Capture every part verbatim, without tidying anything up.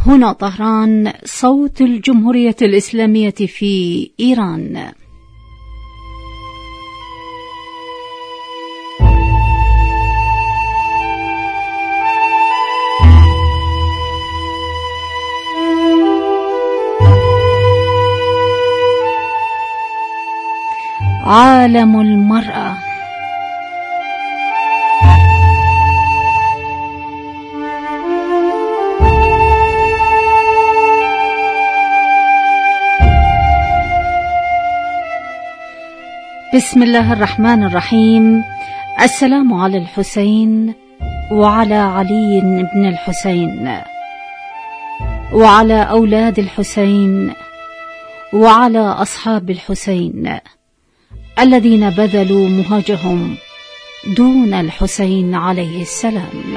هنا طهران، صوت الجمهورية الإسلامية في إيران. عالم المرأة. بسم الله الرحمن الرحيم. السلام على الحسين وعلى علي بن الحسين وعلى أولاد الحسين وعلى أصحاب الحسين الذين بذلوا مهجهم دون الحسين عليه السلام.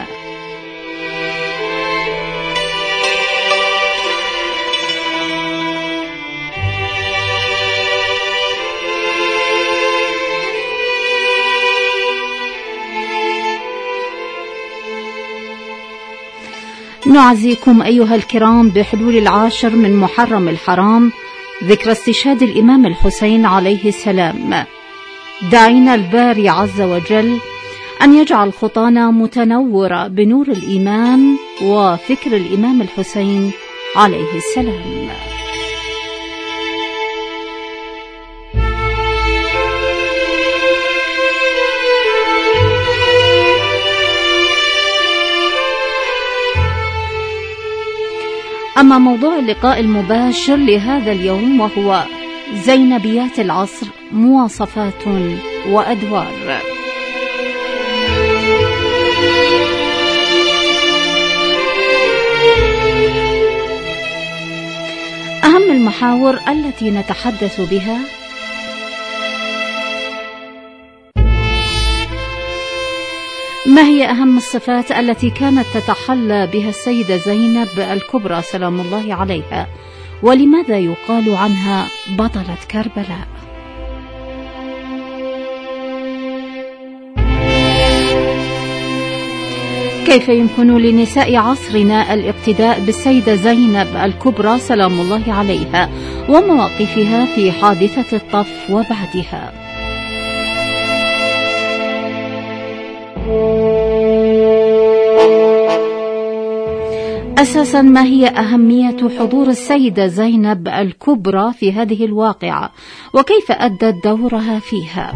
نعزيكم أيها الكرام بحلول العاشر من محرم الحرام، ذكرى استشهاد الإمام الحسين عليه السلام. دعينا الباري عز وجل أن يجعل خطانا متنورة بنور الإيمان وفكر الإمام الحسين عليه السلام. أما موضوع اللقاء المباشر لهذا اليوم وهو زينبيات العصر، مواصفات وأدوار. أهم المحاور التي نتحدث بها: ما هي أهم الصفات التي كانت تتحلى بها السيدة زينب الكبرى سلام الله عليها، ولماذا يقال عنها بطلة كربلاء؟ كيف يمكن لنساء عصرنا الاقتداء بالسيدة زينب الكبرى سلام الله عليها ومواقفها في حادثة الطف وبعدها؟ أساسا، ما هي أهمية حضور السيدة زينب الكبرى في هذه الواقعة، وكيف أدت دورها فيها؟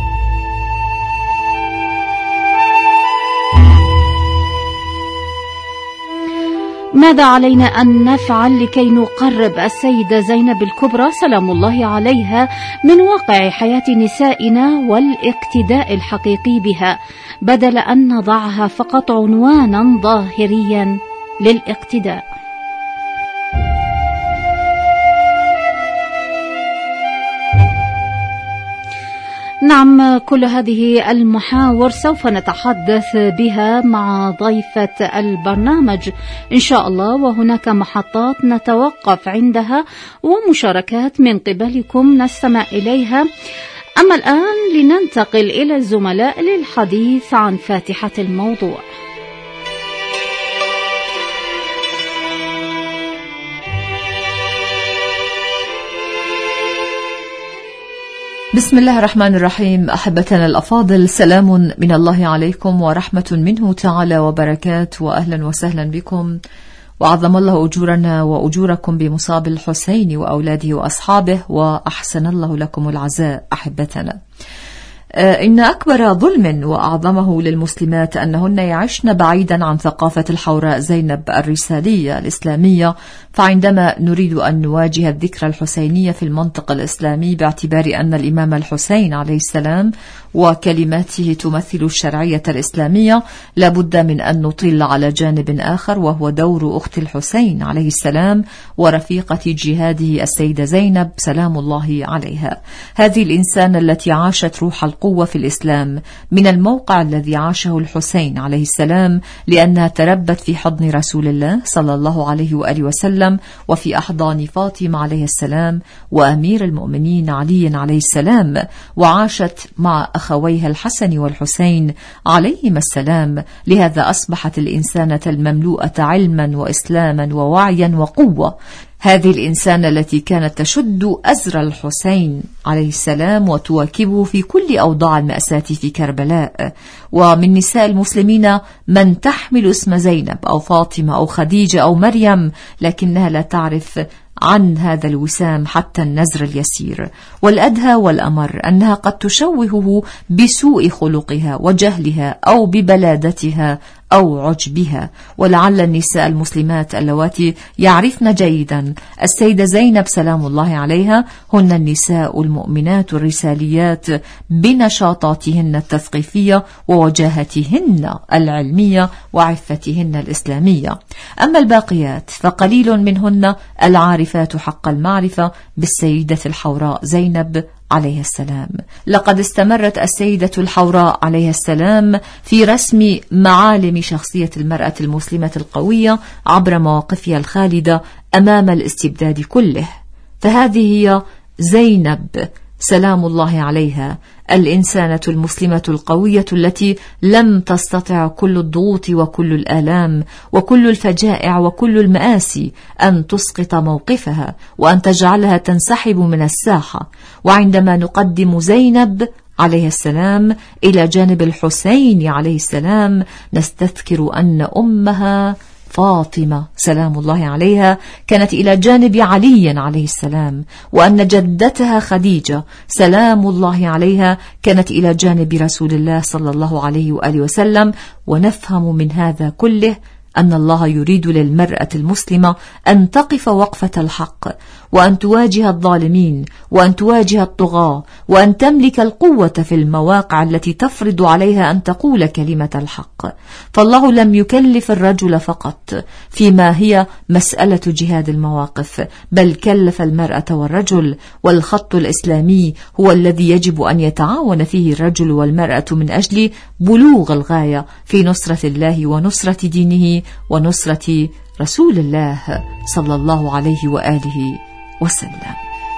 ماذا علينا أن نفعل لكي نقرب السيدة زينب الكبرى سلام الله عليها من واقع حياة نسائنا والاقتداء الحقيقي بها، بدل أن نضعها فقط عنوانا ظاهريا للاقتداء؟ نعم، كل هذه المحاور سوف نتحدث بها مع ضيفة البرنامج إن شاء الله، وهناك محطات نتوقف عندها ومشاركات من قبلكم نستمع إليها. أما الآن لننتقل إلى الزملاء للحديث عن فاتحة الموضوع. بسم الله الرحمن الرحيم. أحبتنا الأفاضل، سلام من الله عليكم ورحمة منه تعالى وبركاته، وأهلا وسهلا بكم، وعظم الله أجورنا وأجوركم بمصاب الحسين وأولاده وأصحابه، وأحسن الله لكم العزاء. أحبتنا، إن أكبر ظلم وأعظمه للمسلمات أنهن يعشن بعيدا عن ثقافة الحوراء زينب الرسالية الإسلامية. فعندما نريد أن نواجه الذكرى الحسينية في المنطق الإسلامي باعتبار أن الإمام الحسين عليه السلام وكلماته تمثل الشرعية الإسلامية، لابد من أن نطل على جانب آخر، وهو دور أخت الحسين عليه السلام ورفيقة جهاده السيدة زينب سلام الله عليها. هذه الإنسانة التي عاشت روح القوة في الإسلام من الموقع الذي عاشه الحسين عليه السلام، لأنها تربت في حضن رسول الله صلى الله عليه وآله وسلم وفي أحضان فاطمة عليه السلام وأمير المؤمنين علي عليه السلام، وعاشت مع أخويها الحسن والحسين عليهما السلام، لهذا أصبحت الإنسانة المملوءة علما وإسلاما ووعيا وقوة. هذه الإنسانة التي كانت تشد أزر الحسين عليه السلام وتواكبه في كل أوضاع المأساة في كربلاء. ومن نساء المسلمين من تحمل اسم زينب أو فاطمة أو خديجة أو مريم، لكنها لا تعرف عن هذا الوسام حتى النزر اليسير. والأدهى والأمر أنها قد تشوهه بسوء خلقها وجهلها أو ببلادتها أو عجبها. ولعل النساء المسلمات اللواتي يعرفن جيدا السيدة زينب سلام الله عليها هن النساء المؤمنات الرساليات بنشاطاتهن التثقيفية ووجاهتهن العلمية وعفتهن الإسلامية. أما الباقيات فقليل منهن العارفات حق المعرفة بالسيدة الحوراء زينب عليه السلام. لقد استمرت السيدة الحوراء عليه السلام في رسم معالم شخصية المرأة المسلمة القوية عبر مواقفها الخالدة أمام الاستبداد كله. فهذه هي زينب سلام الله عليها، الإنسانة المسلمة القوية التي لم تستطع كل الضغوط وكل الآلام وكل الفجائع وكل المآسي أن تسقط موقفها وأن تجعلها تنسحب من الساحة. وعندما نقدم زينب عليه السلام إلى جانب الحسين عليه السلام نستذكر أن أمها فاطمة سلام الله عليها كانت إلى جانب علي عليه السلام، وأن جدتها خديجة سلام الله عليها كانت إلى جانب رسول الله صلى الله عليه وآله وسلم. ونفهم من هذا كله أن الله يريد للمرأة المسلمة أن تقف وقفة الحق، وأن تواجه الظالمين، وأن تواجه الطغاة، وأن تملك القوة في المواقع التي تفرض عليها أن تقول كلمة الحق. فالله لم يكلف الرجل فقط فيما هي مسألة جهاد المواقف، بل كلف المرأة والرجل. والخط الإسلامي هو الذي يجب أن يتعاون فيه الرجل والمرأة من أجل بلوغ الغاية في نصرة الله ونصرة دينه ونصرة رسول الله صلى الله عليه وآله وسلم.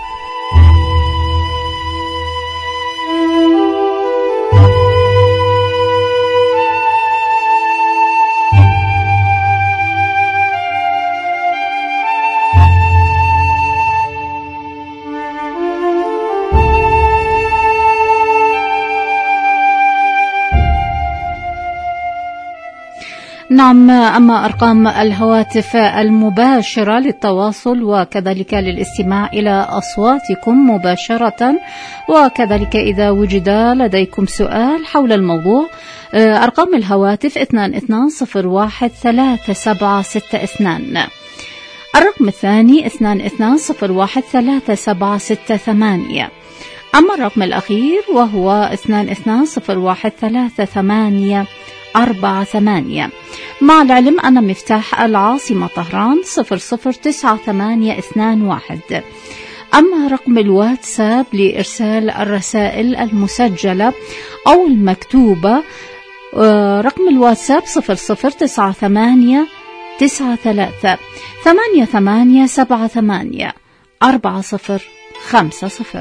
نعم، أما أرقام الهواتف المباشرة للتواصل وكذلك للاستماع إلى أصواتكم مباشرة، وكذلك إذا وجد لديكم سؤال حول الموضوع، أرقام الهواتف اثنان اثنان صفر واحد ثلاثة سبعة ستة اثنان، الرقم الثاني اثنان اثنان صفر واحد ثلاثة سبعة ستة ثمانية، أما الرقم الأخير وهو اثنان اثنان صفر واحد ثلاثة ثمانية أربعة ثمانية. مع العلم أن مفتاح العاصمة طهران صفر صفر تسعة ثمانية اثنان واحد. أما رقم الواتساب لإرسال الرسائل المسجلة أو المكتوبة رقم الواتساب صفر صفر تسعة ثمانية تسعة ثلاثة ثمانية ثمانية سبعة ثمانية أربعة صفر خمسة صفر.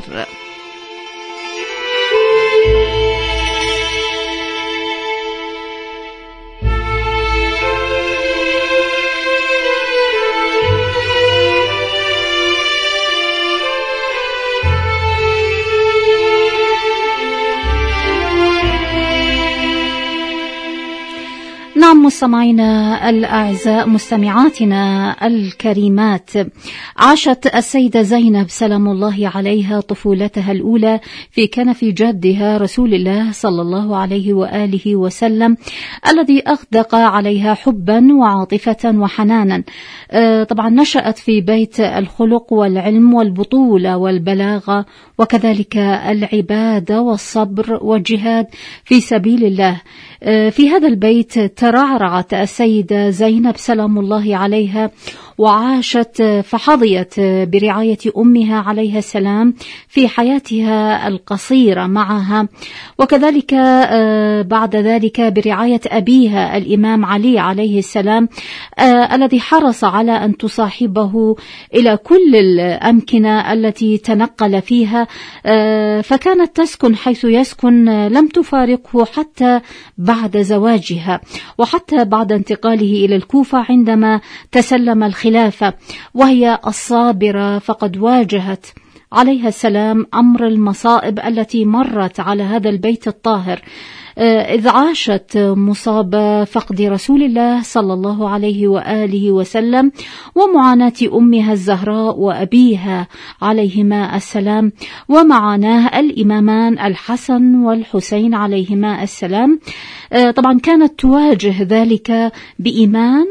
نعم مستمعينا الأعزاء، مستمعاتنا الكريمات، عاشت السيدة زينب سلام الله عليها طفولتها الأولى في كنف جدها رسول الله صلى الله عليه وآله وسلم الذي أغدق عليها حبا وعاطفة وحنانا. طبعا نشأت في بيت الخلق والعلم والبطولة والبلاغة وكذلك العبادة والصبر والجهاد في سبيل الله. في هذا البيت ترعرعت السيدة زينب سلام الله عليها وعاشت فحظيت برعاية أمها عليها السلام في حياتها القصيرة معها، وكذلك بعد ذلك برعاية أبيها الإمام علي عليه السلام الذي حرص على أن تصاحبه إلى كل الأمكنة التي تنقل فيها، فكانت تسكن حيث يسكن، لم تفارقه حتى بعد زواجها وحتى بعد انتقاله إلى الكوفة عندما تسلم الخلافة، وهي الصابرة فقد واجهت عليها السلام أمر المصائب التي مرت على هذا البيت الطاهر، إذ عاشت مصاب فقد رسول الله صلى الله عليه وآله وسلم ومعاناة أمها الزهراء وأبيها عليهما السلام، ومعاناه الإمامان الحسن والحسين عليهما السلام. طبعا كانت تواجه ذلك بإيمان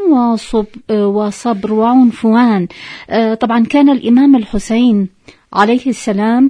وصبر وعنفوان. طبعا كان الإمام الحسين عليه السلام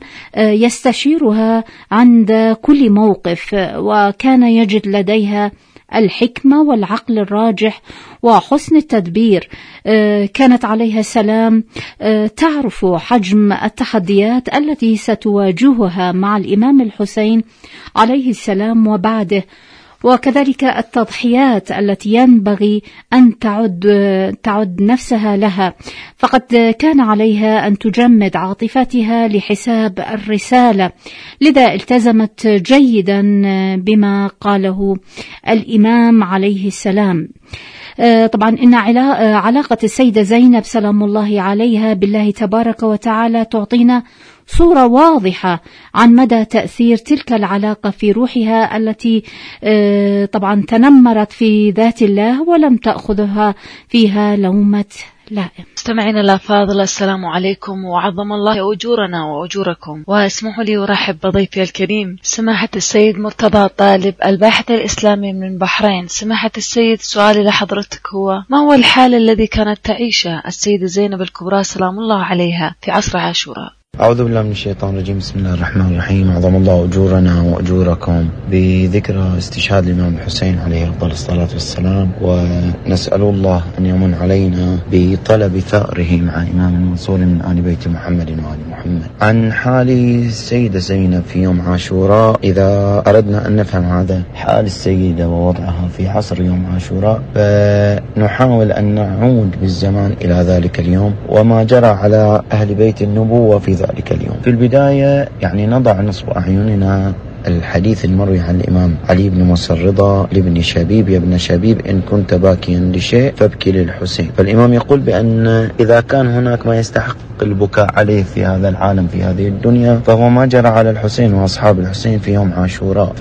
يستشيرها عند كل موقف، وكان يجد لديها الحكمة والعقل الراجح وحسن التدبير. كانت عليها السلام تعرف حجم التحديات التي ستواجهها مع الإمام الحسين عليه السلام وبعده، وكذلك التضحيات التي ينبغي أن تعد تعد نفسها لها، فقد كان عليها أن تجمد عاطفتها لحساب الرسالة، لذا التزمت جيدا بما قاله الإمام عليه السلام. طبعا إن علاقة السيدة زينب سلام الله عليها بالله تبارك وتعالى تعطينا صورة واضحة عن مدى تأثير تلك العلاقة في روحها التي طبعا تنمرت في ذات الله ولم تأخذها فيها لومة لائم. مستمعينا الأفاضل، السلام عليكم وعظم الله أجورنا وأجوركم، واسمحوا لي أرحب بضيفي الكريم سماحة السيد مرتضى طالب الباحث الإسلامي من البحرين. سماحة السيد، سؤالي لحضرتك هو: ما هو الحال الذي كانت تعيشه السيدة زينب الكبرى سلام الله عليها في عصر عاشوراء؟ أعوذ بالله من الشيطان الرجيم. بسم الله الرحمن الرحيم. عظم الله أجورنا وأجوركم بذكرى استشهاد الإمام الحسين عليه أفضل الصلاة والسلام، ونسأل الله أن يمن علينا بطلب ثأره مع إمام منصور من آل بيت محمد وآل محمد. عن حال السيدة زينب في يوم عاشوراء، إذا أردنا أن نفهم هذا حال السيدة ووضعها في عصر يوم عاشوراء، فنحاول أن نعود بالزمان إلى ذلك اليوم وما جرى على أهل بيت النبوة في ذلك اليوم. في البداية يعني نضع نصب أعيننا الحديث المروي عن الإمام علي بن موسى الرضا لابن شبيب: يا ابن شبيب إن كنت باكيا لشيء فابكي للحسين. فالإمام يقول بأن إذا كان هناك ما يستحق البكاء عليه في هذا العالم في هذه الدنيا فهو ما جرى على الحسين وأصحاب الحسين في يوم عاشوراء.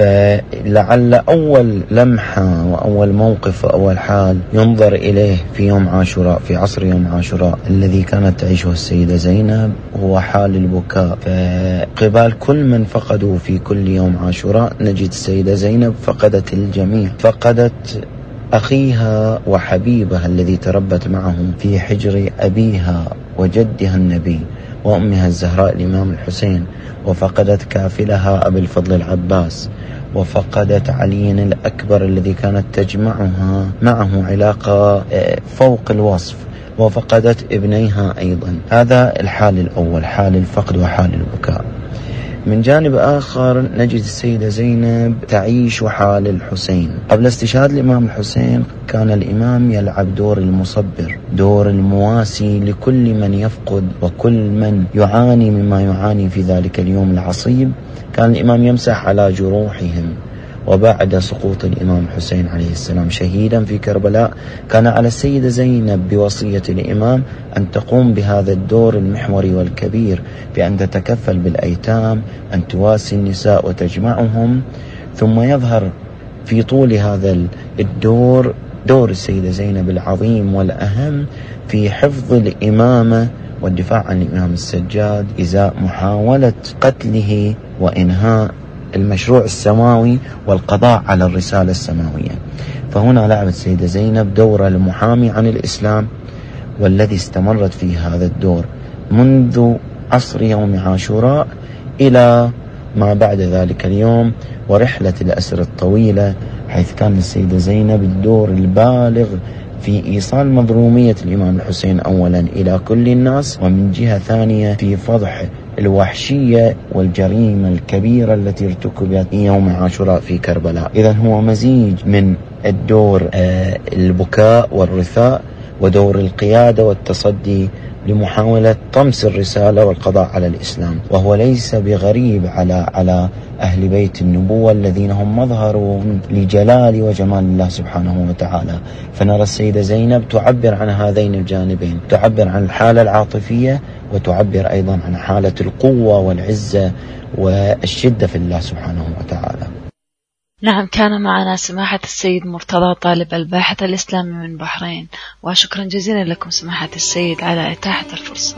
فلعل أول لمحة وأول موقف وأول حال ينظر إليه في يوم عاشوراء، في عصر يوم عاشوراء الذي كانت تعيشه السيدة زينب، هو حال البكاء. فقبال كل من فقدوا في كل يوم عاشوراء نجد السيدة زينب فقدت الجميع، فقدت أخيها وحبيبها الذي تربت معه في حجر أبيها وجدها النبي وأمها الزهراء الإمام الحسين، وفقدت كافلها أبي الفضل العباس، وفقدت علي الأكبر الذي كانت تجمعها معه علاقة فوق الوصف، وفقدت ابنيها أيضا. هذا الحال الأول، حال الفقد وحال البكاء. من جانب آخر نجد السيدة زينب تعيش حال الحسين. قبل استشهاد الإمام الحسين كان الإمام يلعب دور المصبر، دور المواسي لكل من يفقد وكل من يعاني مما يعاني في ذلك اليوم العصيب. كان الإمام يمسح على جروحهم. وبعد سقوط الإمام الحسين عليه السلام شهيدا في كربلاء، كان على السيدة زينب بوصية الإمام أن تقوم بهذا الدور المحوري والكبير، بأن تتكفل بالأيتام، أن تواسي النساء وتجمعهم. ثم يظهر في طول هذا الدور دور السيدة زينب العظيم والأهم في حفظ الإمامة والدفاع عن الإمام السجاد إزاء محاولة قتله وإنهاء المشروع السماوي والقضاء على الرسالة السماوية. فهنا لعبت السيدة زينب دور المحامي عن الإسلام، والذي استمرت في هذا الدور منذ عصر يوم عاشوراء إلى ما بعد ذلك اليوم ورحلة الأسر الطويلة، حيث كان السيدة زينب الدور البالغ في إيصال مظلومية الإمام الحسين أولا إلى كل الناس، ومن جهة ثانية في فضح الوحشية والجريمة الكبيرة التي ارتكبت يوم عاشوراء في كربلاء. إذن هو مزيج من الدور البكاء والرثاء ودور القيادة والتصدي لمحاولة طمس الرسالة والقضاء على الإسلام، وهو ليس بغريب على على أهل بيت النبوة الذين هم مظهر لجلال وجمال الله سبحانه وتعالى. فنرى السيدة زينب تعبر عن هذين الجانبين، تعبر عن الحالة العاطفية وتعبر أيضا عن حالة القوة والعزة والشدة في الله سبحانه وتعالى. نعم، كان معنا سماحة السيد مرتضى طالب الباحث الإسلامي من بحرين، وشكرا جزيلا لكم سماحة السيد على إتاحة الفرصة.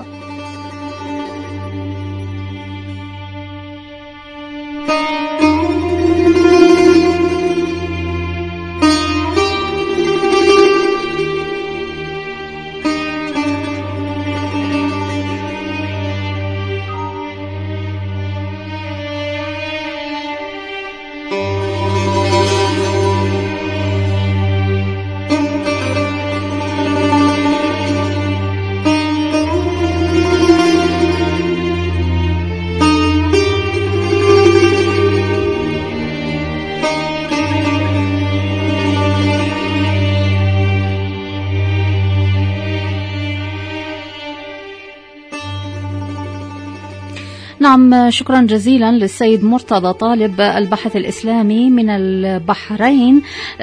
نعم، شكرا جزيلا للسيد مرتضى طالب البحث الإسلامي من البحرين.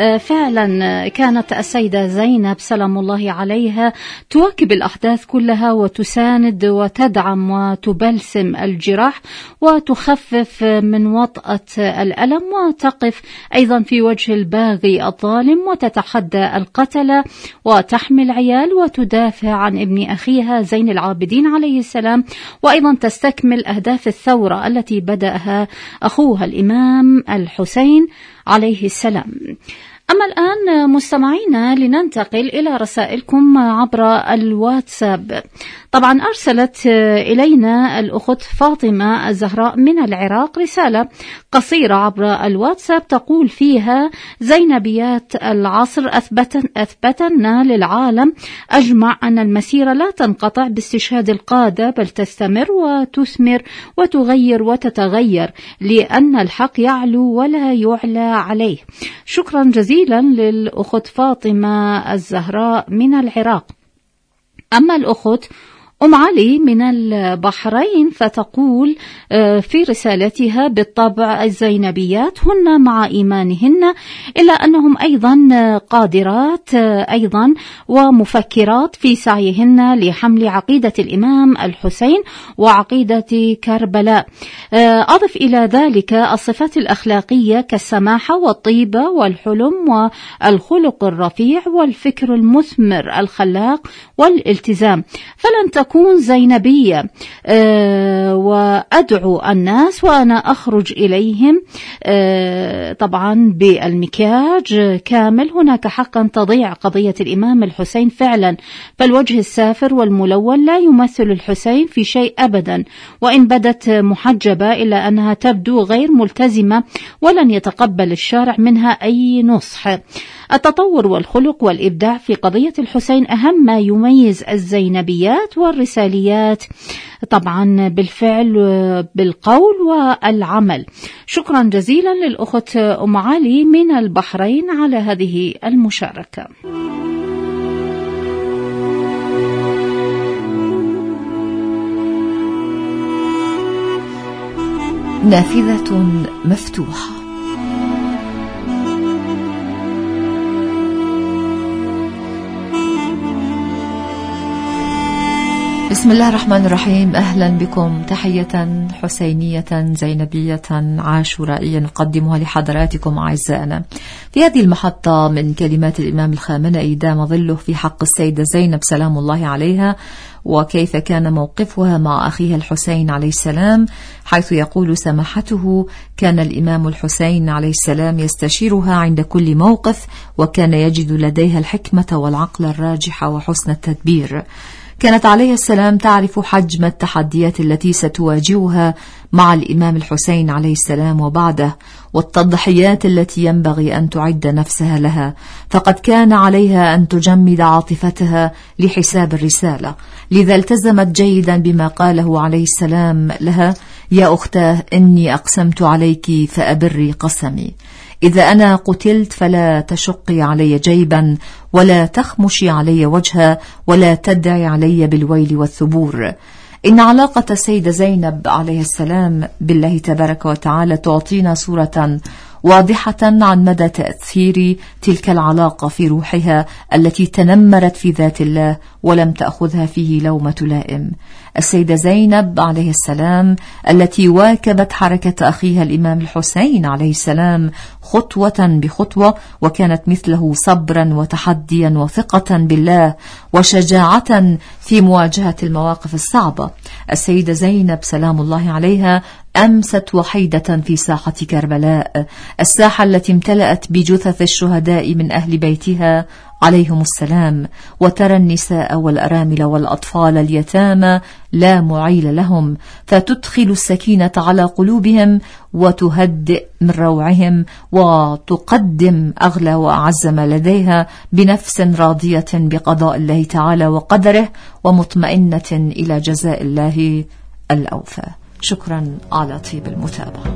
فعلا كانت السيدة زينب سلام الله عليها تواكب الأحداث كلها وتساند وتدعم وتبلسم الجراح وتخفف من وطأة الألم، وتقف أيضا في وجه الباغي الظالم وتتحدى القتلة وتحمي العيال وتدافع عن ابن أخيها زين العابدين عليه السلام، وأيضا تستكمل أهداف الثورة التي بدأها أخوها الإمام الحسين عليه السلام. أما الآن مستمعينا لننتقل إلى رسائلكم عبر الواتساب. طبعا أرسلت إلينا الأخت فاطمة الزهراء من العراق رسالة قصيرة عبر الواتساب تقول فيها: زينبيات العصر أثبتن أثبتنا للعالم أجمع أن المسيرة لا تنقطع باستشهاد القادة، بل تستمر وتثمر وتغير وتتغير، لأن الحق يعلو ولا يعلى عليه. شكرا جزيلا للأخت فاطمة الزهراء من العراق. أما الأخت أم علي من البحرين فتقول في رسالتها: بالطبع الزينبيات هن مع إيمانهن، إلا أنهم أيضا قادرات أيضا ومفكرات في سعيهن لحمل عقيدة الإمام الحسين وعقيدة كربلاء. أضف إلى ذلك الصفات الأخلاقية كالسماحة والطيبة والحلم والخلق الرفيع والفكر المثمر الخلاق والالتزام، فلن تكون أكون زينبية. أه وأدعو الناس وأنا أخرج إليهم أه طبعا بالمكياج كامل. هناك حقا تضيع قضية الإمام الحسين فعلا، فالوجه السافر والملون لا يمثل الحسين في شيء أبدا، وإن بدت محجبة إلا أنها تبدو غير ملتزمة ولن يتقبل الشارع منها أي نصح. التطور والخلق والإبداع في قضية الحسين أهم ما يميز الزينبيات والرساليات طبعا بالفعل بالقول والعمل. شكرا جزيلا للأخت أم علي من البحرين على هذه المشاركة. نافذة مفتوحة. بسم الله الرحمن الرحيم. أهلا بكم، تحية حسينية زينبية عاشورائية نقدمها لحضراتكم أعزائنا في هذه المحطة من كلمات الإمام الخامنئي دام ظله في حق السيدة زينب سلام الله عليها، وكيف كان موقفها مع أخيها الحسين عليه السلام، حيث يقول سماحته: كان الإمام الحسين عليه السلام يستشيرها عند كل موقف، وكان يجد لديها الحكمة والعقل الراجح وحسن التدبير. كانت عليه السلام تعرف حجم التحديات التي ستواجهها مع الإمام الحسين عليه السلام وبعده، والتضحيات التي ينبغي أن تعد نفسها لها، فقد كان عليها أن تجمد عاطفتها لحساب الرسالة. لذا التزمت جيدا بما قاله عليه السلام لها: يا أختاه إني أقسمت عليك فأبري قسمي، إذا أنا قتلت فلا تشقي علي جيبا ولا تخمشي علي وجها ولا تدعي علي بالويل والثبور. إن علاقة السيدة زينب عليه السلام بالله تبارك وتعالى تعطينا صورة واضحة عن مدى تأثير تلك العلاقة في روحها التي تنمرت في ذات الله ولم تأخذها فيه لومة لائم. السيدة زينب عليه السلام التي واكبت حركة أخيها الإمام الحسين عليه السلام خطوة بخطوة، وكانت مثله صبرا وتحديا وثقة بالله وشجاعة في مواجهة المواقف الصعبة. السيدة زينب سلام الله عليها أمست وحيدة في ساحة كربلاء، الساحة التي امتلأت بجثث الشهداء من أهل بيتها عليهم السلام، وترى النساء والأرامل والأطفال اليتامى لا معيل لهم، فتدخل السكينة على قلوبهم وتهدئ من روعهم وتقدم أغلى وأعز ما لديها بنفس راضية بقضاء الله تعالى وقدره ومطمئنة إلى جزاء الله الأوفى. شكرا على طيب المتابعة.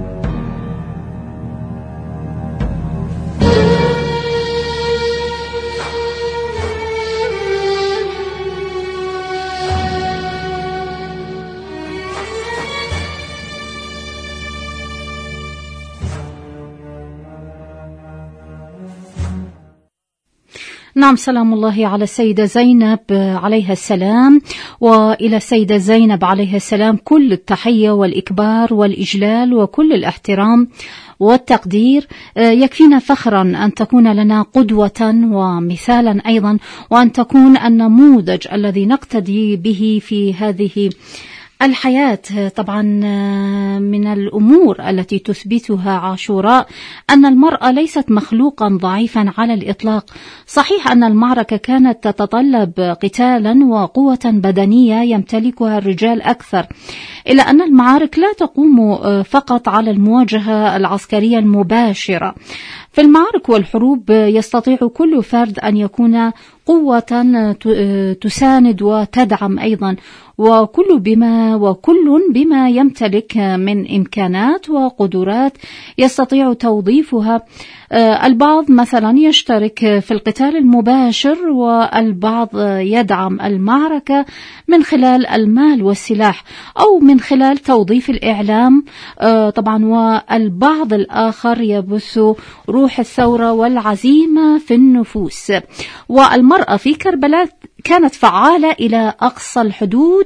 نعم، سلام الله على السيدة زينب عليها السلام، وإلى السيدة زينب عليها السلام كل التحية والإكبار والإجلال وكل الاحترام والتقدير. يكفينا فخرا أن تكون لنا قدوة ومثالا أيضا، وأن تكون النموذج الذي نقتدي به في هذه الحياة. طبعا من الأمور التي تثبتها عاشوراء أن المرأة ليست مخلوقا ضعيفا على الإطلاق. صحيح أن المعركة كانت تتطلب قتالا وقوة بدنية يمتلكها الرجال أكثر، إلا أن المعارك لا تقوم فقط على المواجهة العسكرية المباشرة. في المعارك والحروب يستطيع كل فرد أن يكون قوة تساند وتدعم أيضا، وكل بما وكل بما يمتلك من إمكانات وقدرات يستطيع توظيفها. البعض مثلا يشترك في القتال المباشر، والبعض يدعم المعركة من خلال المال والسلاح أو من خلال توظيف الإعلام طبعا، والبعض الآخر يبث روح الثورة والعزيمة في النفوس. والمرأة في كربلاء كانت فعالة إلى أقصى الحدود،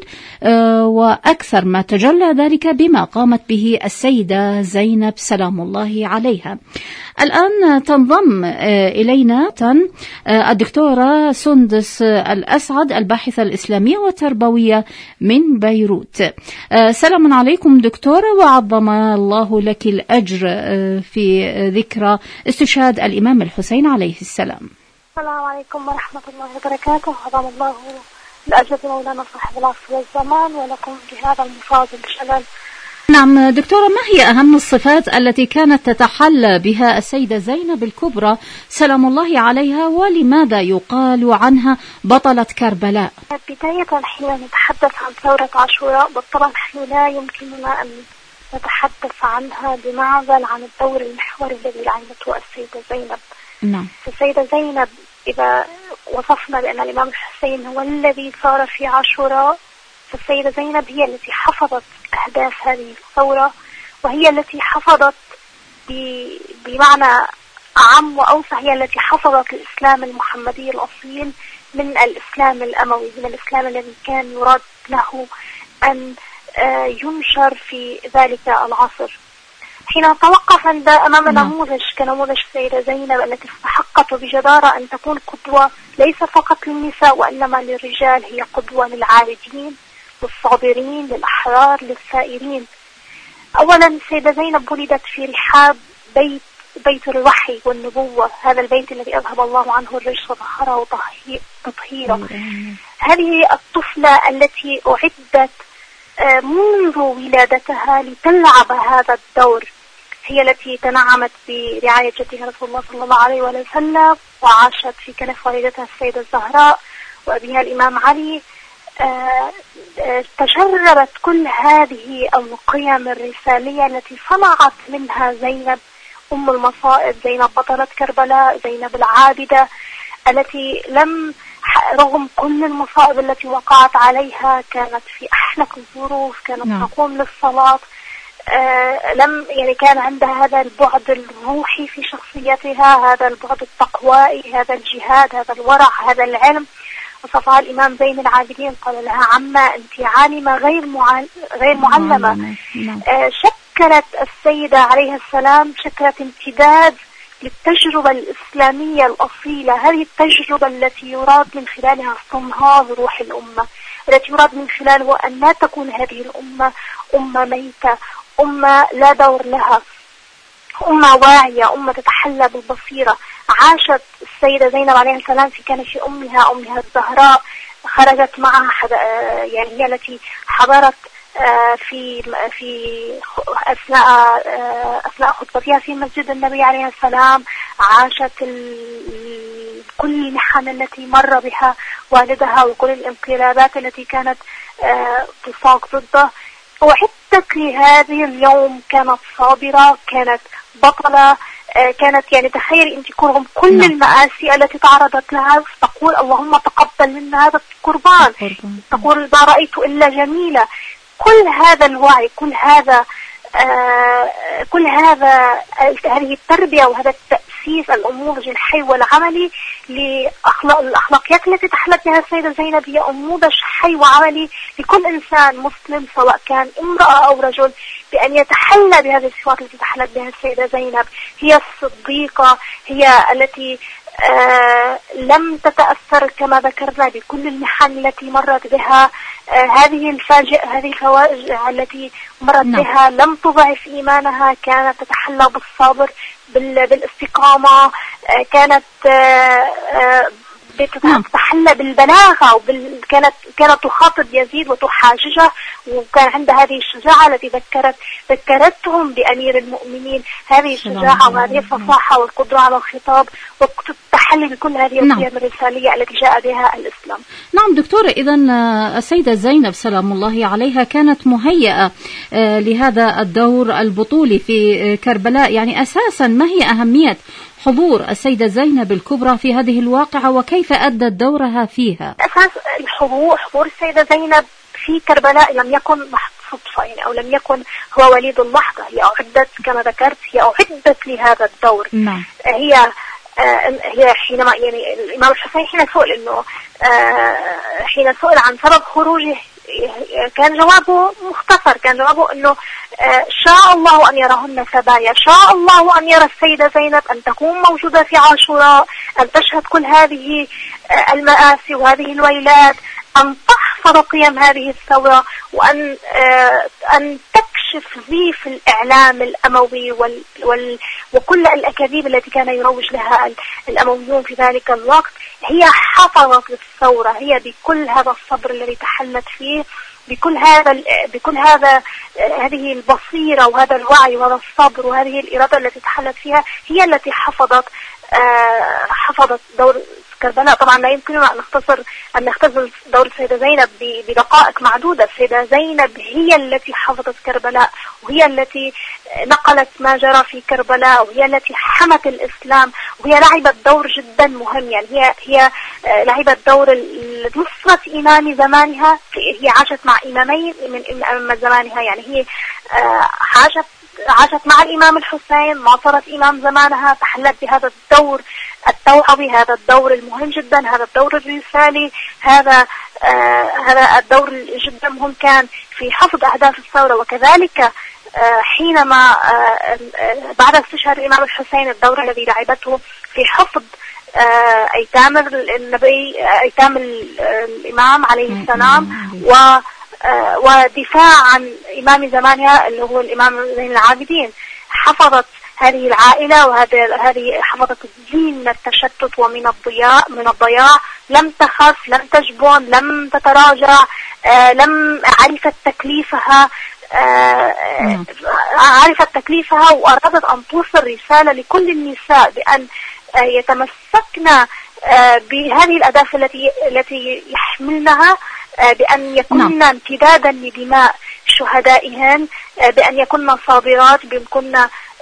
وأكثر ما تجلى ذلك بما قامت به السيدة زينب سلام الله عليها. الآن تنضم إلينا الدكتورة سندس الأسعد، الباحثة الإسلامية والتربوية من بيروت. سلام عليكم دكتورة، وعظم الله لك الأجر في ذكرى استشهاد الإمام الحسين عليه السلام. السلام عليكم ورحمة الله وبركاته. عظم الله الأجر مولانا صاحب العصر والزمان، ولكم بهذا المفاضل شلل. نعم دكتورة، ما هي أهم الصفات التي كانت تتحلى بها السيدة زينب الكبرى سلام الله عليها، ولماذا يقال عنها بطلة كربلاء؟ بداية حين نتحدث عن ثورة عاشوراء بالطبع نحن لا يمكننا أن نتحدث عنها بمعزل عن الدور المحوري الذي لعبته السيدة زينب. نعم. السيدة زينب إذا وصفنا بأن الإمام الحسين هو الذي صار في عاشوراء، فالسيدة زينب هي التي حفظت أهداف هذه الثورة، وهي التي حفظت بمعنى أعم وأوسع، هي التي حفظت الإسلام المحمدي الأصيل من الإسلام الأموي، من الإسلام الذي كان يراد له أن ينشر في ذلك العصر. حين نتوقف عند أمام نموذج كنموذج السيدة زينب التي استحقت بجدارة أن تكون قدوة ليس فقط للنساء وإنما للرجال، هي قدوة للعابدين للصابرين للأحرار للثائرين. أولا السيدة زينب ولدت في رحاب بيت بيت الوحي والنبوة، هذا البيت الذي أذهب الله عنه الرجس وطهره تطهيرا. هذه الطفلة التي أعدت منذ ولادتها لتلعب هذا الدور، هي التي تنعمت برعاية جدها رسول الله صلى الله عليه وسلم، وعاشت في كنف والدتها السيدة الزهراء وأبيها الإمام علي. تجربت كل هذه القيم الرسالية التي صنعت منها زينب أم المصائب، زينب بطلة كربلاء، زينب العابدة التي لم رغم كل المصائب التي وقعت عليها كانت في أحلك الظروف، كانت نعم. تقوم للصلاة، آه لم يعني كان عندها هذا البعد الروحي في شخصيتها، هذا البعد التقوائي، هذا الجهاد، هذا الورع، هذا العلم. وصفها الإمام زين العابدين قال لها: عما أنت عالمة غير معل... غير معلمة. آه شكلت السيدة عليه السلام شكلت امتداد للتجربة الإسلامية الأصيلة، هذه التجربة التي يراد من خلالها استنهاض روح الأمة، التي يراد من خلالها أن لا تكون هذه الأمة أمة ميتة، أمة لا دور لها، أمة واعية، أمة تتحلى بالبصيرة. عاشت السيدة زينب عليه السلام في كنف أمها أمها الزهراء، خرجت معها حد... يعني هي التي حضرت في في أثناء أثناء خطبتها في مسجد النبي عليه السلام، عاشت كل المحن التي مر بها والدها وكل الانقلابات التي كانت تساق ضده، وعدت لهذه اليوم كانت صابرة، كانت بطلة، كانت يعني تخيل انت كرهم كل نعم. المآسي التي تعرضت لها تقول: اللهم تقبل منا هذا القربان، تقول: ما رأيت إلا جميلة. كل هذا الوعي، كل هذا آه كل هذا هذه التربية وهذا التأسيس الأنموذج الحي والعملي للأخلاقيات التي تحلت بها السيدة زينب، هي أنموذج حي وعملي لكل إنسان مسلم سواء كان امرأة أو رجل، بأن يتحلى بهذه الصفات التي تحلت بها السيدة زينب. هي الصديقة، هي التي آه لم تتأثر كما ذكرنا بكل المحن التي مرت بها، آه هذه الفاجئة، هذه الفواجع التي مرت نعم. بها لم تضعف إيمانها، كانت تتحلى بالصبر، بالاستقامة، آه كانت آه آه تتحلى بالبلاغة، وبال... كانت كانت تخاطب يزيد وتحاججه، وكان عندها هذه الشجاعة التي ذكرت ذكرتهم بأمير المؤمنين، هذه الشجاعة وهذه الفصاحة والقدرة على الخطاب والتحلي بكل هذه القيم نعم. الرسالية التي جاء بها الإسلام. نعم دكتورة، إذن السيدة زينب سلام الله عليها كانت مهيئة لهذا الدور البطولي في كربلاء، يعني أساسا ما هي أهمية حضور السيدة زينب الكبرى في هذه الواقعة وكيف أدت دورها فيها؟ أساس الحضور حضور السيدة زينب في كربلاء لم يكن صدفة يعني، أو لم يكن هو وليد اللحظة، هي أعدت كما ذكرت، هي أعدت لهذا الدور. نعم. هي آه هي حينما يعني الإمام الحسين حين سئل إنه آه حين سئل عن سبب خروجه كان جوابه مختصر، كان جوابه انه آه شاء الله ان يرهن سبايا، شاء الله ان يرى السيدة زينب ان تكون موجودة في عاشوراء، ان تشهد كل هذه آه المآسي وهذه الويلات، ان تحفظ قيم هذه الثورة، وان آه ان تكشف زيف الاعلام الاموي وال وال وكل الاكاذيب التي كان يروج لها الامويون في ذلك الوقت. هي حفظت الثورة، هي بكل هذا الصبر الذي تحلت فيه، بكل هذا بكل هذا هذه البصيرة وهذا الوعي وهذا الصبر وهذه الإرادة التي تحلت فيها، هي التي حفظت آه حفظت دور كربلاء. طبعا لا يمكننا أن نختصر أن نختزل دور السيدة زينب بدقائق معدودة. السيدة زينب هي التي حفظت كربلاء، وهي التي نقلت ما جرى في كربلاء، وهي التي حمت الإسلام، وهي لعبت دور جدا مهم. يعني هي هي لعبت دور نصرة إمام زمانها، هي عاشت مع إمامين من إمام زمانها، يعني هي عاشت عاشت مع الإمام الحسين، ناصرت إمام زمانها، تحلت بهذا الدور التوعوي، هذا الدور المهم جدا، هذا الدور الرسالي، هذا آه هذا الدور جدا مهم كان في حفظ أحداث الثورة. وكذلك آه حينما آه بعد استشهاد الإمام الحسين الدور الذي لعبته في حفظ آه أيتام النبي أيتام الإمام عليه السلام، و آه ودفاع عن إمام زمانها اللي هو الإمام زين العابدين. حفظت هذه العائلة، وهذه هذه حفظت الدين من التشتت ومن الضياع من الضياع لم تخف، لم تجبن، لم تتراجع، لم عرفت تكليفها عرفت تكليفها وأرادت أن توصل رسالة لكل النساء بأن يتمسكن بهذه الأهداف التي التي يحملنها، بأن يكون امتدادا لدماء شهدائهن، بأن يكن صابرات، بأن يكن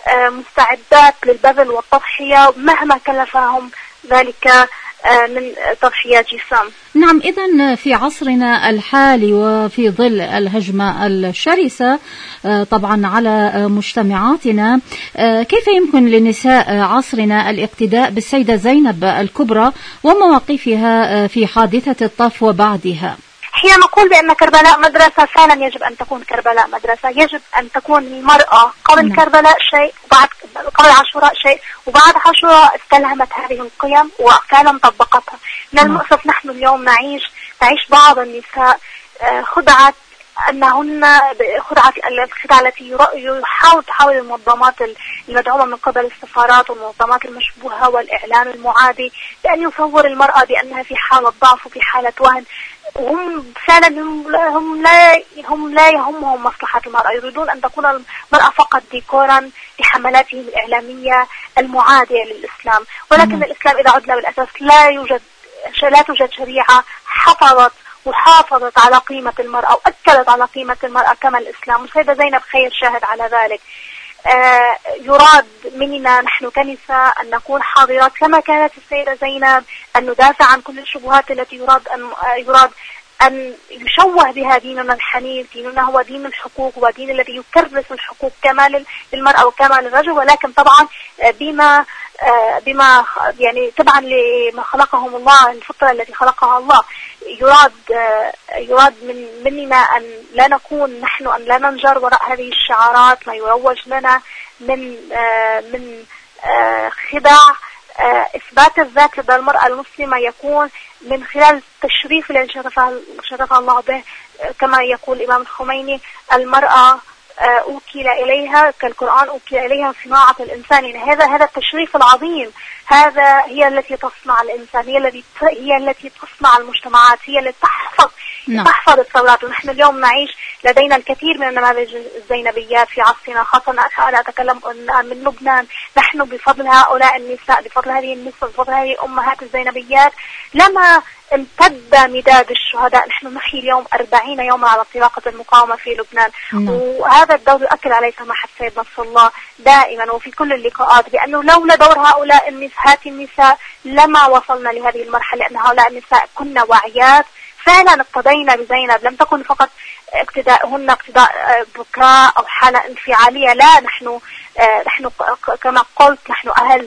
مستعدات للبذل والتضحية مهما كلفهم ذلك من تضحيات جسام. نعم، إذن في عصرنا الحالي وفي ظل الهجمة الشرسة طبعا على مجتمعاتنا، كيف يمكن لنساء عصرنا الاقتداء بالسيدة زينب الكبرى ومواقفها في حادثة الطف وبعدها؟ حين نقول بأن كربلاء مدرسة، فعلا يجب أن تكون كربلاء مدرسة. يجب أن تكون المرأة قبل م. كربلاء شيء، وبعد قبل عاشوراء شيء، وبعد عاشوراء استلهمت هذه القيم وفعلا طبقتها. من المؤسف نحن اليوم نعيش نعيش بعض النساء خدعت أنهن خدعت الخدعة التي يحاول تحاول المنظمات المدعومة من قبل السفارات والمنظمات المشبوهة والإعلام المعادي بأن يصور المرأة بأنها في حالة ضعف وفي حالة وهن. هم فعلا هم, هم لا هم لا يهمهم مصلحة المرأة، يريدون أن تكون المرأة فقط ديكورا لحملاتهم الإعلامية المعادية للإسلام. ولكن م. الإسلام إذا عدنا بالأساس لا يوجد لا توجد شريعة حفظت وحافظت على قيمة المرأة وأكدت على قيمة المرأة كما الإسلام. والسيدة زينب خير شاهد على ذلك. آه يراد مننا نحن كنساء أن نكون حاضرات كما كانت السيدة زينب، أن ندافع عن كل الشبهات التي يراد أن يراد أن يشوه بها ديننا الحنيف. ديننا هو دين الحقوق، ودين الذي يكرس الحقوق كما للمرأة وكما للرجل، ولكن طبعا بما بما يعني تبعا لما خلقهم الله، الفطرة التي خلقها الله. يراد يراد من مننا أن لا نكون نحن أن لا ننجر وراء هذه الشعارات ما يروج لنا من من خدع. إثبات الذات لدى المرأة المسلمة يكون من خلال التشريف الذي شرفها الله به، كما يقول الإمام الخميني: المرأة أوكل إليها كالقرآن أوكل إليها صناعة الإنسان. يعني هذا هذا التشريف العظيم، هذا هي التي تصنع الإنسان، هي التي هي التي تصنع المجتمعات، هي التي تحفظ no. تحفظ الثورات. ونحن اليوم نعيش لدينا الكثير من النماذج الزينبيات في عصرنا، خاصة أنا أتكلم من لبنان. نحن بفضل هؤلاء النساء، بفضل هذه النساء، بفضل هذه الأمهات الزينبيات، لما امتد مداد الشهداء. نحن نحيي اليوم أربعين يوما على طلاقة المقاومة في لبنان. no. وهذا الدور يؤكد عليه سماحة السيد نصر الله دائما وفي كل اللقاءات بأنه لولا دور هؤلاء النساء النساء لما وصلنا لهذه المرحلة، لأن هؤلاء النساء كنا واعيات فعلا اقتدينا بزينب. لم تكن فقط اقتداءهن اقتداء بكاء أو حالة انفعالية، لا، نحن نحن كما قلت نحن أهل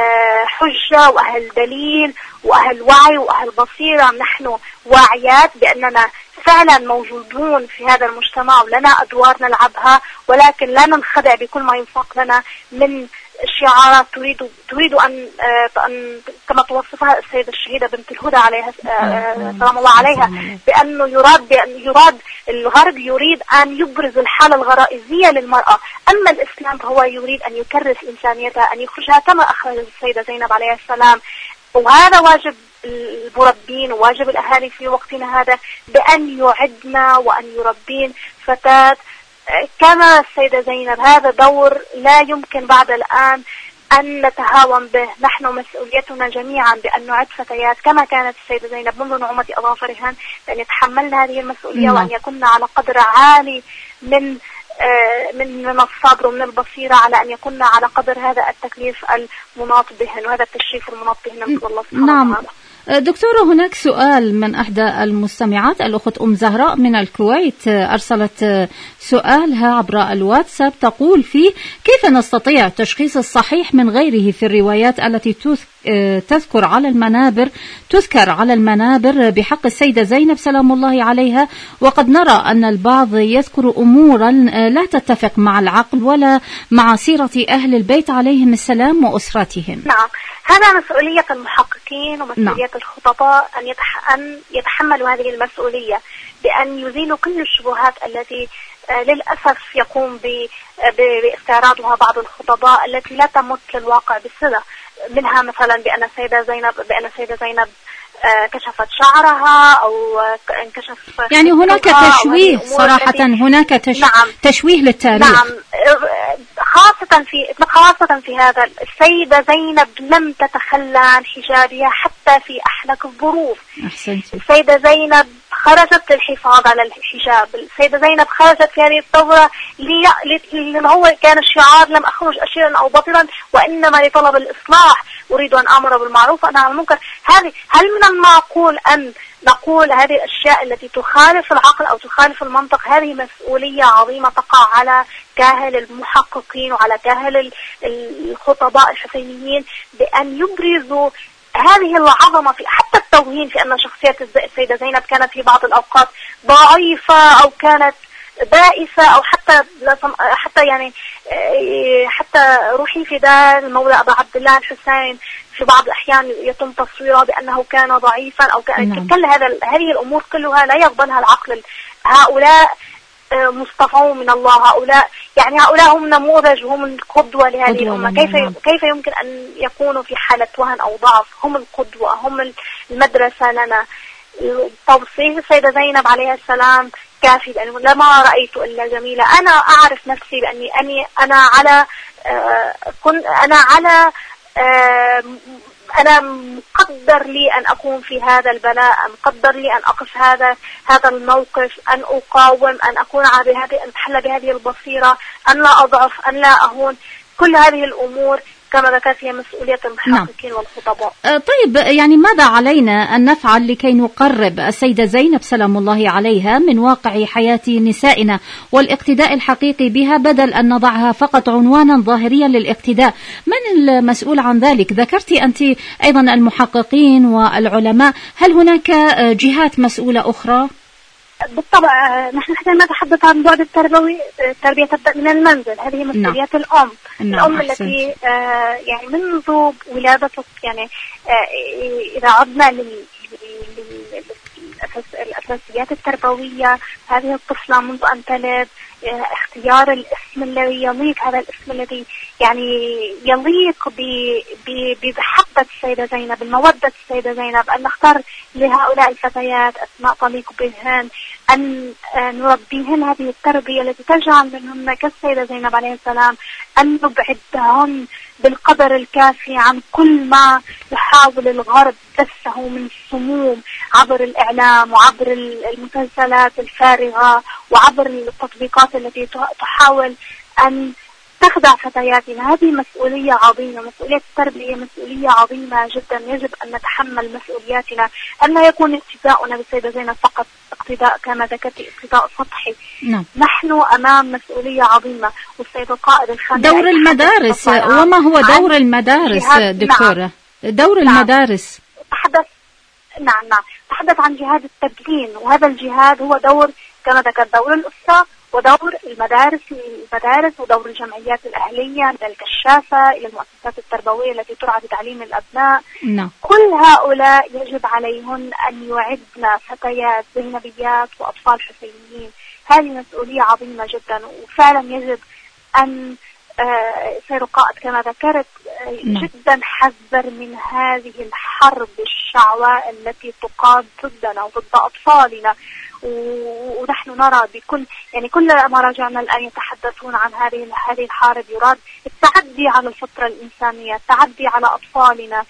حجة وأهل دليل وأهل وعي وأهل بصيرة. نحن واعيات بأننا فعلا موجودون في هذا المجتمع ولنا أدوار نلعبها، ولكن لا ننخدع بكل ما ينفق لنا من شعارات تريد تريد أن أن كما توصفها السيدة الشهيدة بنت الهدى عليها سلام الله عليها، بأنه يراد بأن يراد الغرب يريد أن يبرز الحالة الغرائزية للمرأة، أما الإسلام فهو يريد أن يكرس إنسانيتها، أن يخرجها كما أخرجت السيدة زينب عليه السلام. وهذا واجب المربين وواجب الأهالي في وقتنا هذا بأن يعدنا وأن يربين فتاة كما السيدة زينب. هذا دور لا يمكن بعد الآن أن نتهاون به. نحن مسؤوليتنا جميعا بأن نعد فتيات كما كانت السيدة زينب منذ نعومة أظافرهن، بأن يتحملن هذه المسؤولية وأن يكون على قدر عالي من من من الصبر ومن البصيرة على أن يكون على قدر هذا التكليف المناط بهن وهذا التشريف المناط بهن. نسأل الله سبحانه نعم. وتعالى. دكتورة، هناك سؤال من أحدى المستمعات، الأخت أم زهراء من الكويت أرسلت سؤالها عبر الواتساب، تقول فيه: كيف نستطيع التشخيص الصحيح من غيره في الروايات التي تذكر على المنابر تذكر على المنابر بحق السيدة زينب سلام الله عليها، وقد نرى أن البعض يذكر أمورا لا تتفق مع العقل ولا مع سيرة أهل البيت عليهم السلام وأسرتهم؟ نعم، هذا مسؤولية المحققين ومسؤولية نعم. الخطباء أن, يتح... أن يتحملوا هذه المسؤولية بأن يزيلوا كل الشبهات التي للأسف يقوم ب... ب... باستعراضها بعض الخطباء التي لا تمت للواقع بصلة. منها مثلا بأن السيدة زينب بأن السيدة زينب كشفت شعرها أو انكشف، يعني هناك تشويه صراحة، هناك تش... نعم تشويه للتاريخ. نعم، خاصة في خاصة في هذا. السيدة زينب لم تتخلى عن حجابها حتى في أحلك الظروف. أحسنتي. السيدة زينب خرجت للحفاظ على الحجاب. السيدة زينب خرجت في هذه الثورة اللي هو كان الشعار لم أخرج أشيرا أو بطرا وإنما لطلب الإصلاح، أريد أن أمر بالمعروف وأنهى عن المنكر. هذه هل من المعقول أن نقول هذه الأشياء التي تخالف العقل أو تخالف المنطق؟ هذه مسؤولية عظيمة تقع على كاهل المحققين وعلى كاهل الخطباء الحسينيين بأن يبرزوا هذه العظمة في حتى التوهين في أن شخصية السيدة زينب كانت في بعض الأوقات ضعيفة أو كانت بائسة أو حتى حتى يعني حتى روحي فداء المولى أبا عبد الله الحسين في بعض الأحيان يتم تصويره بأنه كان ضعيفا أو كان نعم. كل هذا هذه الأمور كلها لا يقبلها العقل. هؤلاء مصطفون من الله، هؤلاء يعني هؤلاء هم نموذج، هم القدوة لهذه الأمة. كيف نعم. كيف يمكن أن يكونوا في حالة وهن أو ضعف؟ هم القدوة، هم المدرسة لنا. توصيف السيدة زينب عليه السلام كافي، لأنه لما رأيت إلا جميلة. أنا أعرف نفسي بأني أني أنا على آه كن أنا على آه أنا مقدر لي أن أكون في هذا البلاء، مقدر لي أن أقف هذا هذا الموقف، أن أقاوم، أن أكون على هذه أن أتحلى بهذه البصيرة، أن لا أضعف، أن لا أهون. كل هذه الأمور كما ذكرت هي مسؤولية المحققين نعم. والخطباء. طيب يعني ماذا علينا أن نفعل لكي نقرب السيدة زينب سلام الله عليها من واقع حياة نسائنا والاقتداء الحقيقي بها، بدل أن نضعها فقط عنوانا ظاهريا للاقتداء؟ من المسؤول عن ذلك؟ ذكرت أنت أيضا المحققين والعلماء، هل هناك جهات مسؤولة أخرى؟ بالطبع نحن حتى نتحدث عن بعد التربوي. التربية تبدأ من المنزل، هذه مسؤوليات نعم. الأم نعم. الأم أحسن. التي آه يعني منذ ولادتك، يعني آه إذا عدنا لل الأساسيات التربوية، هذه الطفلة منذ أن تلد اختيار الاسم الذي يليق، هذا الاسم الذي يعني يليق بمحبة السيدة زينب، المودة السيدة زينب، أن نختار لهؤلاء الفتيات أسماء تليق بهن، أن نربيهن هذه التربية التي تجعل منهن كالسيدة زينب عليه السلام، أن نبعدهن بالقدر الكافي عن كل ما يحاول الغرب بثه من السموم عبر الإعلام وعبر المسلسلات الفارغة وعبر التطبيقات التي تحاول أن تخدع فتياتنا. هذه مسؤولية عظيمة، مسؤولية التربية مسؤولية عظيمة جدا، يجب أن نتحمل مسؤولياتنا، أن لا يكون اقتداؤنا بالسيدة زينب فقط اقتداء كما ذكرت اقتداء سطحي. نعم. نحن أمام مسؤولية عظيمة. والسيد القائد الخامس دور المدارس، وما هو دور المدارس دكتورة؟ نعم. دور نعم. المدارس تحدث نعم نعم تحدث عن جهاد التبيين، وهذا الجهاد هو دور كما ذكرت دور الأسرة ودور المدارس المدارس ودور الجمعيات الأهلية من الكشافة إلى المؤسسات التربوية التي ترعى بتعليم الأبناء. نعم. كل هؤلاء يجب عليهن أن يعدن فتيات زينبيات وأطفال حسينيين. هذه مسؤولية عظيمة جدا، وفعلا يجب أن سير القائد كما ذكرت نعم. جدا حذر من هذه الحرب الشعواء التي تقاد ضدنا وضد أطفالنا، ونحن نرى بكل يعني كل ما رجعنا الآن يتحدثون عن هذه هذه الحرب. يراد التعدي على الفطرة الإنسانية، التعدي على أطفالنا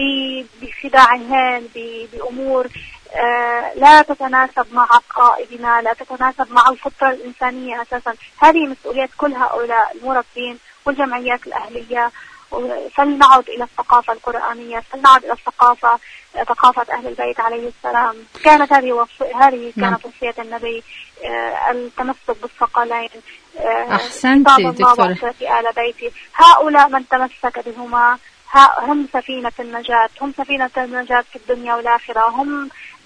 بخداعهن بأمور آه لا تتناسب مع عقائدنا، لا تتناسب مع الفطرة الإنسانية أساسا. هذه مسؤولية كل هؤلاء المربين والجمعيات الأهلية. فلنعد إلى الثقافة القرآنية، فلنعد إلى الثقافة ثقافة أهل البيت عليه السلام. كانت هذه وص... هذه كانت وصية النبي، آه التمسك بالثقلين، آه أحسنتي دكتورة. في آل بيتي. هؤلاء من تمسك بهما هم سفينة النجاة، هم سفينة النجاة في الدنيا والآخرة، هم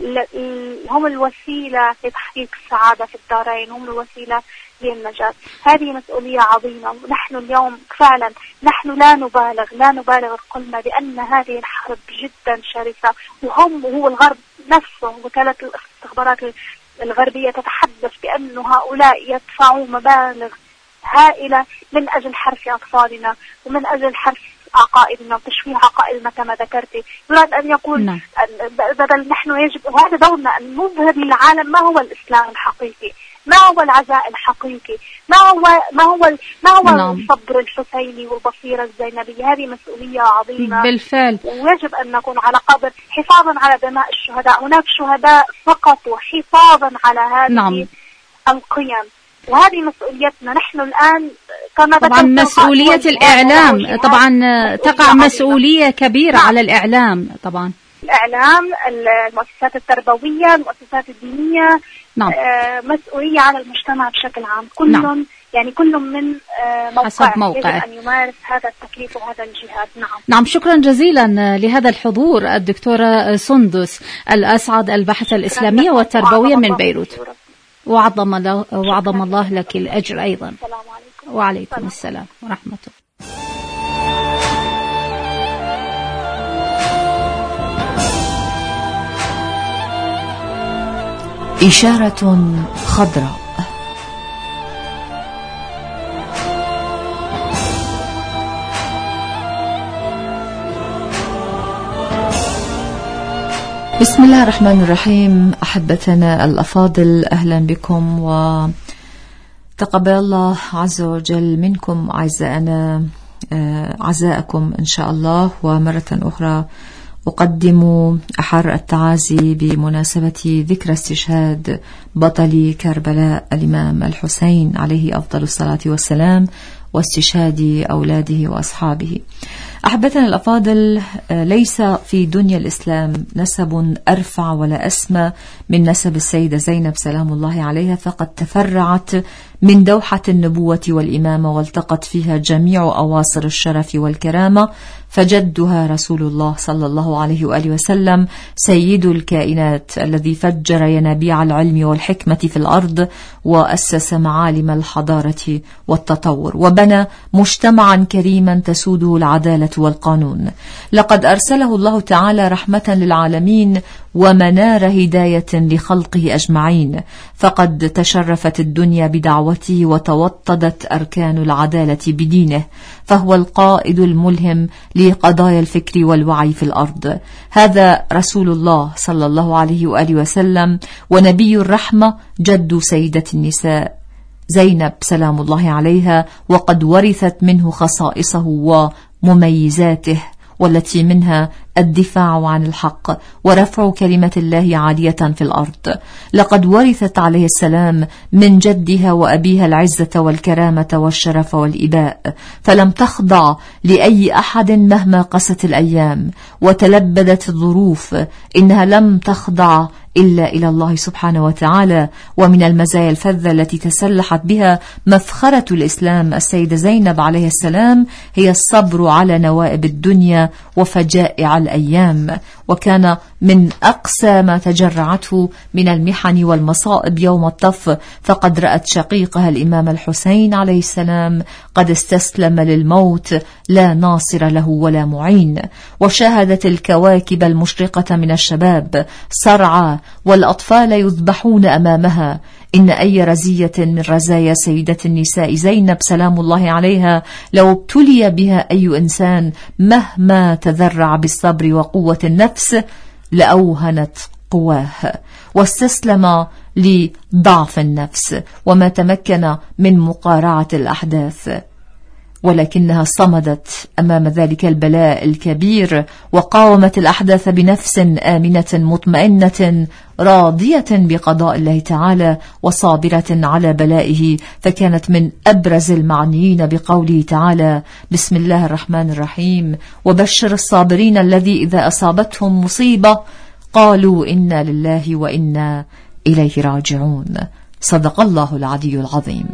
هم الوسيلة لتحقيق السعادة في الدارين، هم الوسيلة للنجاة. هذه مسؤولية عظيمة. نحن اليوم فعلا نحن لا نبالغ لا نبالغ قلنا بأن هذه الحرب جدا شرسة، وهم وهو الغرب نفسه، وكالة الاستخبارات الغربية تتحدث بأن هؤلاء يدفعوا مبالغ هائلة من أجل حرف أطفالنا ومن أجل حرف عقائدنا وتشويه عقائدنا كما ذكرتي. يراد أن يقول نعم. بدل نحن يجب هذا دورنا أن نظهر للعالم ما هو الإسلام الحقيقي، ما هو العزاء الحقيقي، ما هو ما هو ما هو نعم. الصبر الحسيني والبصيرة الزينبية. هذه مسؤولية عظيمة بالفعل، ويجب أن نكون على قدر حفاظا على دماء الشهداء. هناك شهداء سقطوا حفاظا على هذه نعم. القيم، وهذه مسؤوليتنا نحن الآن. كما طبعا مسؤولية الإعلام طبعا تقع مسؤولية كبيرة نعم. على الإعلام طبعا، الإعلام، المؤسسات التربوية، المؤسسات الدينية نعم. آه مسؤولية على المجتمع بشكل عام، كل نعم. يعني كل من آه موقع حسب موقعه يجب أن يمارس هذا التكليف وهذا الجهاد. نعم نعم. شكرا جزيلا لهذا الحضور الدكتورة سندس الأسعد، الباحثة الإسلامية والتربوية من بيروت، وعظم الله, وعظم الله لك الأجر أيضا. السلام عليكم. وعليكم السلام, السلام ورحمة الله. إشارة خضراء. بسم الله الرحمن الرحيم. أحبتنا الأفاضل، أهلا بكم وتقبل الله عز وجل منكم أعزائنا عزاءكم إن شاء الله. ومرة أخرى أقدم أحر التعازي بمناسبة ذكرى استشهاد بطل كربلاء الإمام الحسين عليه أفضل الصلاة والسلام، واستشهاد أولاده وأصحابه. أحبتنا الأفاضل، ليس في دنيا الإسلام نسب أرفع ولا أسمى من نسب السيدة زينب سلام الله عليها، فقد تفرعت من دوحة النبوة والإمامة والتقت فيها جميع أواصر الشرف والكرامة، فجدها رسول الله صلى الله عليه وآله وسلم سيد الكائنات الذي فجر ينابيع العلم والحكمة في الأرض، وأسس معالم الحضارة والتطور، وبنى مجتمعا كريما تسوده العدالة والقانون. لقد أرسله الله تعالى رحمة للعالمين ومنار هداية لخلقه أجمعين، فقد تشرفت الدنيا بدعوته وتوطدت أركان العدالة بدينه، فهو القائد الملهم لقضايا الفكر والوعي في الأرض. هذا رسول الله صلى الله عليه وآله وسلم، ونبي الرحمة، جد سيدة النساء زينب سلام الله عليها، وقد ورثت منه خصائصه ومميزاته، والتي منها الدفاع عن الحق ورفع كلمة الله عالية في الأرض. لقد ورثت عليه السلام من جدها وأبيها العزة والكرامة والشرف والإباء، فلم تخضع لأي أحد مهما قست الأيام وتلبدت الظروف، إنها لم تخضع إلا إلى الله سبحانه وتعالى. ومن المزايا الفذة التي تسلحت بها مفخرة الإسلام السيدة زينب عليه السلام هي الصبر على نوائب الدنيا وفجائع الأيام، وكان من أقسى ما تجرعته من المحن والمصائب يوم الطف، فقد رأت شقيقها الإمام الحسين عليه السلام قد استسلم للموت لا ناصر له ولا معين، وشاهدت الكواكب المشرقة من الشباب صرعى والأطفال يذبحون أمامها. إن أي رزية من رزايا سيدة النساء زينب سلام الله عليها لو ابتلي بها أي إنسان مهما تذرع بالصبر وقوة النفس لأوهنت قواه واستسلم لضعف النفس وما تمكن من مقارعة الأحداث، ولكنها صمدت أمام ذلك البلاء الكبير وقاومت الأحداث بنفس آمنة مطمئنة راضية بقضاء الله تعالى وصابرة على بلائه. فكانت من أبرز المعنيين بقوله تعالى: بسم الله الرحمن الرحيم، وبشر الصابرين الذي إذا أصابتهم مصيبة قالوا إنا لله وإنا إليه راجعون. صدق الله العلي العظيم.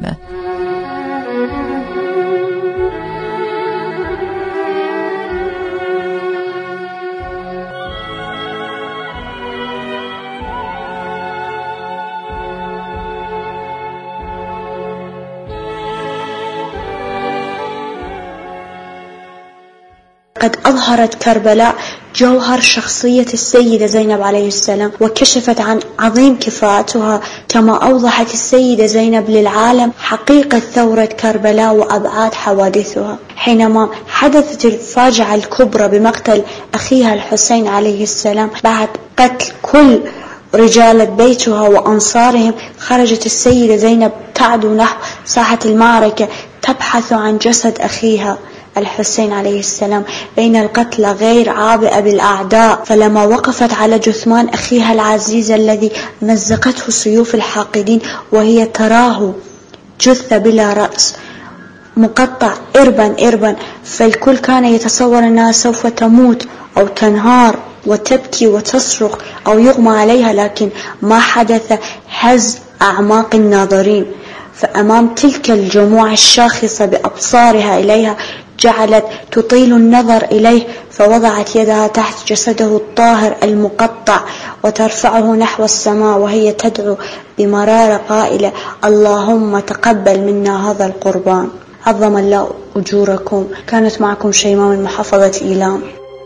قد أظهرت كربلاء جوهر شخصية السيدة زينب عليه السلام، وكشفت عن عظيم كفاءتها، كما أوضحت السيدة زينب للعالم حقيقة ثورة كربلاء وأبعاد حوادثها. حينما حدثت الفاجعة الكبرى بمقتل أخيها الحسين عليه السلام بعد قتل كل رجال بيتها وأنصارهم، خرجت السيدة زينب تعدو نحو ساحة المعركة تبحث عن جسد أخيها الحسين عليه السلام بين القتلى غير عابئة بالأعداء. فلما وقفت على جثمان أخيها العزيز الذي مزقته سيوف الحاقدين وهي تراه جثة بلا رأس مقطع إربا إربا، فالكل كان يتصور أنها سوف تموت أو تنهار وتبكي وتصرخ أو يغمى عليها، لكن ما حدث هز أعماق الناظرين. فأمام تلك الجموع الشاخصة بأبصارها إليها جعلت تطيل النظر إليه، فوضعت يدها تحت جسده الطاهر المقطع وترفعه نحو السماء وهي تدعو بمرارة قائلة: اللهم تقبل منا هذا القربان. عظم الله أجوركم. كانت معكم شيماء من محافظة إيلام.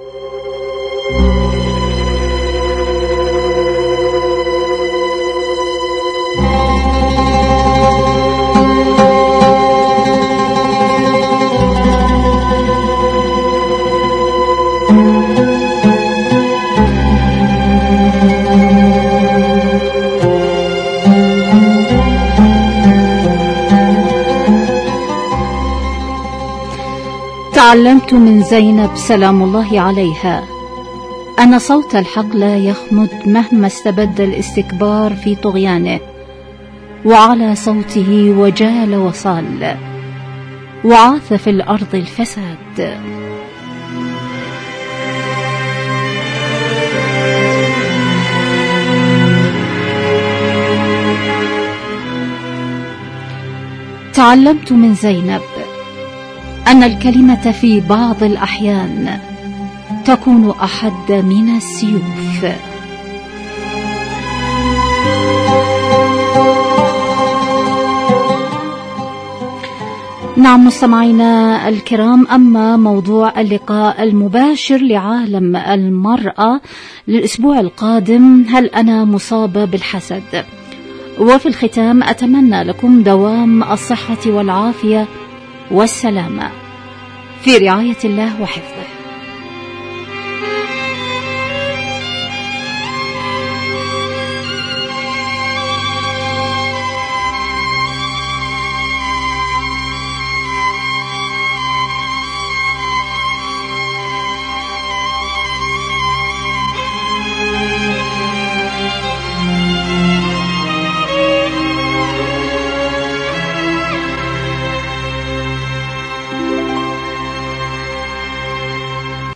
تعلمت من زينب سلام الله عليها أن صوت الحق لا يخمد مهما استبد الاستكبار في طغيانه، وعلى صوته وجال وصال وعاث في الأرض الفساد. تعلمت من زينب أن الكلمة في بعض الأحيان تكون أحد من السيوف. نعم مستمعينا الكرام، أما موضوع اللقاء المباشر لعالم المرأة للأسبوع القادم: هل أنا مصابة بالحسد؟ وفي الختام أتمنى لكم دوام الصحة والعافية والسلامة في رعاية الله وحفظه.